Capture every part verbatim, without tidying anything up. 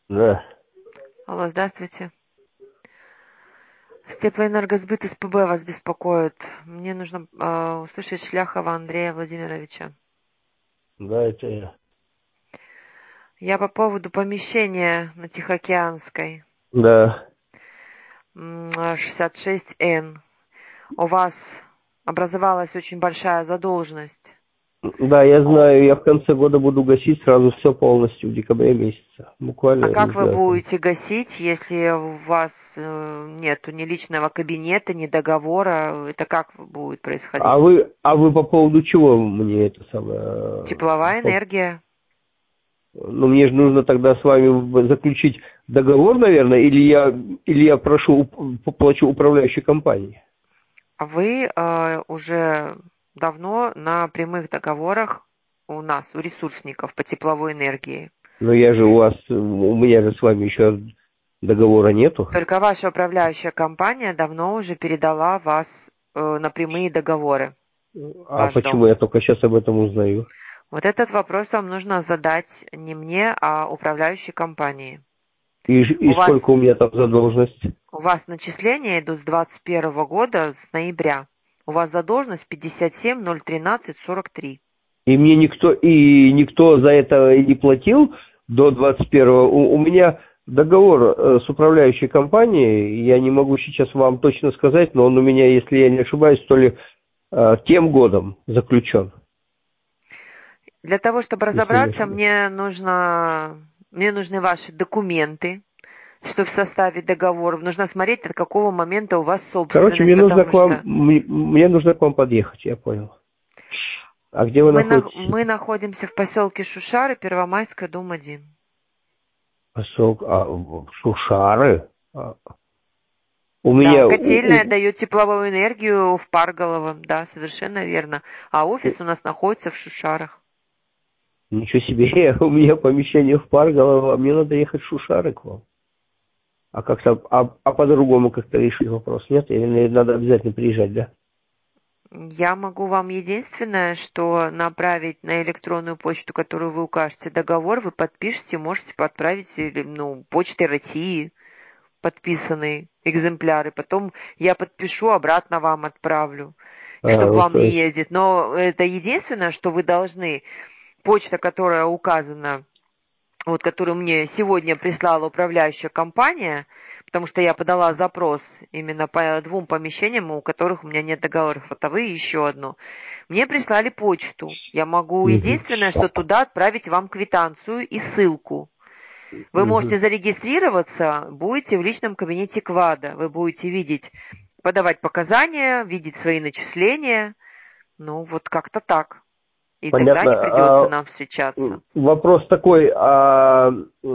Да. Алло, здравствуйте. С Теплоэнергосбыт СПБ вас беспокоит. Мне нужно э, услышать Шляхова Андрея Владимировича. Да, это я. Я по поводу помещения на Тихоокеанской Да. м, шестьдесят шесть эн. У вас образовалась очень большая задолженность. Да, я О, знаю, я в конце года буду гасить сразу все полностью в декабре месяце. А Буквально, не как вы знаю. Там. будете гасить, если у вас э, нету ни личного кабинета, ни договора? Это как будет А происходить? вы, а вы по поводу чего мне это самое? Тепловая по- энергия. Ну, мне же нужно тогда с вами в- заключить договор, наверное, или я, или я прошу, уп- поплачу управляющей компании. Вы э, уже давно на прямых договорах у нас, у ресурсников по тепловой энергии. Но я же у вас, у меня же с вами еще договора нету. Только ваша управляющая компания давно уже передала вас э, на прямые договоры, А ваш дом. почему я только сейчас об этом узнаю? Вот этот вопрос вам нужно задать не мне, а управляющей компании. И, У и сколько вас, у меня там задолженность? у вас начисления идут с двадцать первого года, с ноября. У вас задолженность пятьдесят семь ноль тринадцать сорок три. И мне никто, и никто за это не платил до двадцать первого. У, у меня договор э, с управляющей компанией, я не могу сейчас вам точно сказать, но он у меня, если я не ошибаюсь, то ли э, тем годом заключен. Для того, чтобы Если я не разобраться, ошибаюсь. мне нужно, мне нужны ваши документы, чтобы составить договор. Нужно смотреть, от какого момента у вас Короче, собственность, мне нужно потому к вам, что мне, мне нужно к вам подъехать, я понял. А где вы мы, на- находитесь? мы находимся в поселке Шушары, Первомайская, дом один. Посол- а, в Шушары? А, у Да, меня, у, котельная у- дает тепловую энергию в Парголово, да, совершенно верно. А офис у нас находится в Шушарах. ничего себе, у меня помещение в Парголово, а мне надо ехать в Шушары к вам. А как-то, а, а по-другому как-то решить вопрос, нет? Или надо обязательно приезжать, да? Я могу вам единственное, что направить на электронную почту, которую вы укажете, договор, вы подпишете, можете отправить или, ну, почтой России подписанный экземпляр, и потом я подпишу, обратно вам отправлю, А, чтобы вот, вам то не есть, ездить. Но это единственное, что вы должны, почта, которая указана, вот которую мне сегодня прислала управляющая компания, потому что я подала запрос именно по двум помещениям, у которых у меня нет договоров, а вы еще одно. Мне прислали почту. Я могу угу, единственное, что туда отправить вам квитанцию и ссылку. Вы угу. можете зарегистрироваться, будете в личном кабинете КВАДа. Вы будете видеть, подавать показания, видеть свои начисления. Ну, вот как-то так. И тогда Понятно. не придется А, нам встречаться. вопрос такой, а,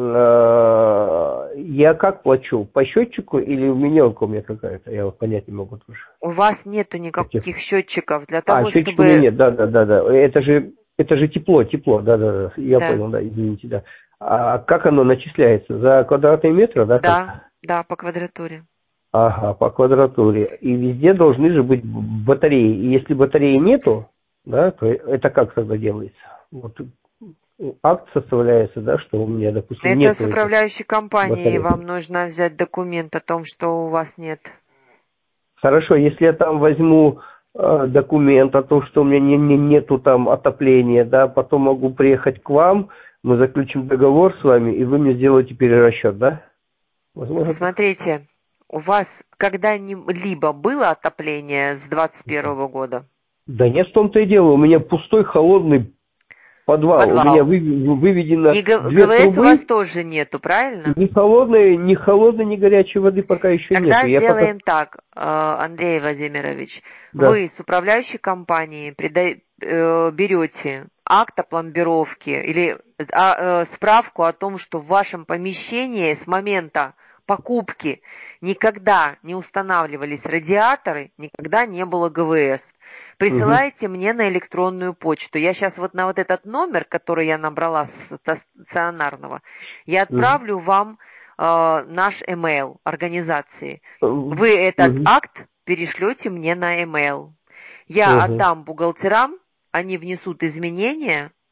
а, я как плачу? По счетчику или менялка у меня какая-то? Я вот понять не могу тоже. У вас нету Каких? никаких счетчиков для А, того, счетчика у меня чтобы... нет, да, да, да, да. Это же, это же тепло, тепло, да, да, да. Я Да, понял, да, извините, да. А как оно начисляется? За квадратный метр, да, как? да, да, по квадратуре. Ага, по квадратуре. И везде должны же быть батареи. И если батареи нету, да, то это как тогда делается? Вот акт составляется, да, что у меня, допустим, Это с нету этих управляющей компанией батарей. вам нужно взять документ о том, что у вас нет. Хорошо, если я там возьму э, документ о том, что у меня не, не, нету там отопления, да, потом могу приехать к вам, мы заключим договор с вами, и вы мне сделаете перерасчет, да? Возможно так? Смотрите, у вас когда-либо было отопление с двадцать первого года? Да нет, в том-то и дело, у меня пустой холодный подвал, у меня Подвал. вы- выведено И Г- две ГВС у вас трубы, тоже нету, правильно? ни холодной, ни холодной, ни горячей воды пока еще нету. Тогда Я пока... сделаем так, э, Андрей Владимирович. Да. Вы с управляющей компанией прида- э, берете акт о пломбировке или а, э, справку о том, что в вашем помещении с момента покупки никогда не устанавливались радиаторы, никогда не было ГВС. Угу. Присылайте мне на электронную почту. Я сейчас вот на вот этот номер, который я набрала с стационарного, я Угу. отправлю вам э, наш email организации. Угу. Вы этот акт перешлете мне на email. Я Угу. отдам бухгалтерам, они внесут изменения,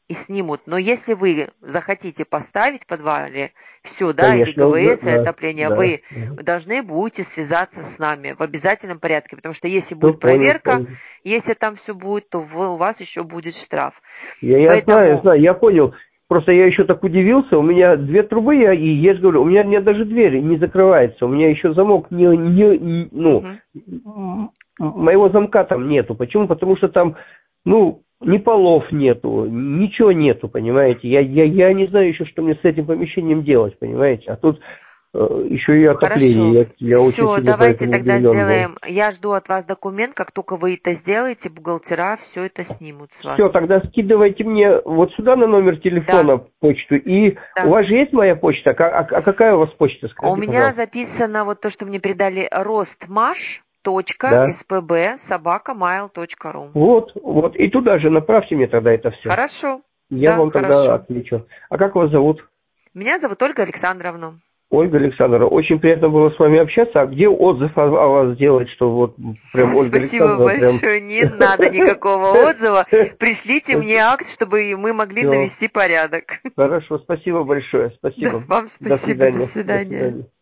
и снимут. Но если вы захотите поставить в подвале все, да, Конечно, или ГВС, да, или отопление, да. вы Угу. должны будете связаться с нами в обязательном порядке, потому что если Все, будет понял, проверка, понял. если там все будет, то вы, у вас еще будет штраф. Я, я знаю, Поэтому... знаю, я понял. Просто я еще так удивился, у меня две трубы, я, и я же говорю, у меня, у меня даже дверь не закрывается, у меня еще замок не, не, не- ну, Угу. моего замка там нету. Почему? Потому что там, ну, ни полов нету, ничего нету, понимаете. Я, я, я не знаю еще, что мне с этим помещением делать, понимаете. А тут э, еще и отопление. Хорошо. Я, я очень Все, сильно давайте поэтому тогда удивлен был. сделаем. Я жду от вас документ. Как только вы это сделаете, бухгалтера все это снимут с Все, вас. тогда скидывайте мне вот сюда на номер Да, телефона почту. И у да. вас же есть моя почта? А, а- а какая у вас почта, У скажите, меня пожалуйста. записано вот то, что мне передали, ростмаш точка Да. спб собака mail точка ру. Вот, вот. И туда же направьте мне тогда это все. Хорошо. Я Да, вам тогда хорошо. отвечу. А как вас зовут? Меня зовут Ольга Александровна. Ольга Александровна, очень приятно было с вами общаться. А где отзыв о, о вас сделать, что вот прям Ольга Спасибо Александровна прям... большое. Не надо никакого отзыва. Пришлите мне акт, чтобы мы могли Все, навести порядок. хорошо, спасибо большое, Да, спасибо. вам До спасибо. До свидания, до свидания. свидания.